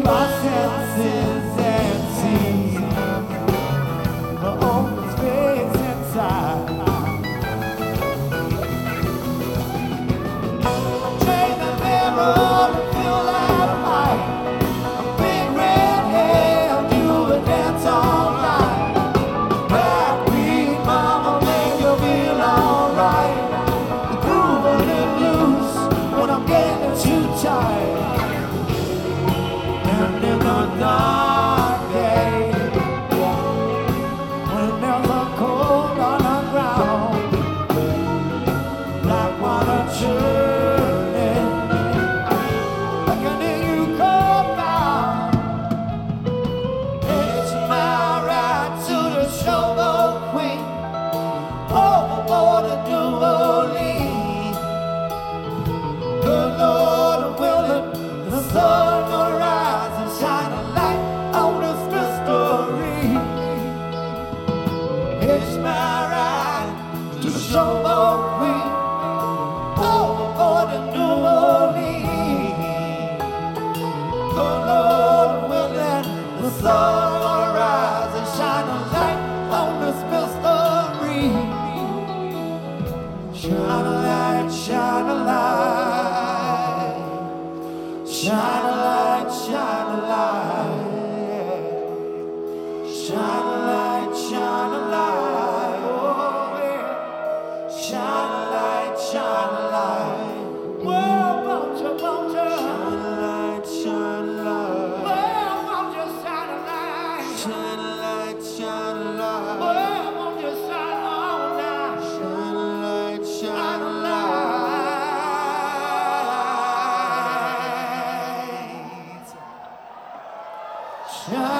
my senses and see the open space inside. Change the mirror to feel that light. A big red hair, do a dance all night. Backbeat mama, make you feel alright. The groove a little loose when I'm getting too tight. And in the dark day, when there's a cold underground, like water churning, I can hear you call down. It's my ride to the Showboat Queen, overboard to New Orleans. Good Lord willing, the sun will rise and shine a light on this mystery. It's my ride to the Showboat Queen, overboard to New Orleans. Good Lord willing, the sun will rise and shine a light on this mystery. Shine a light, shine a light, shine a light, shine a light, shine a light, shine a light, oh yeah. Shine a light, shine a light, whoa, won't you, won't you? Shine a light, shine a light, whoa, won't you shine a light? Shine a light, shine a light, whoa, won't you shine on now? Shine a light, shine a light, shine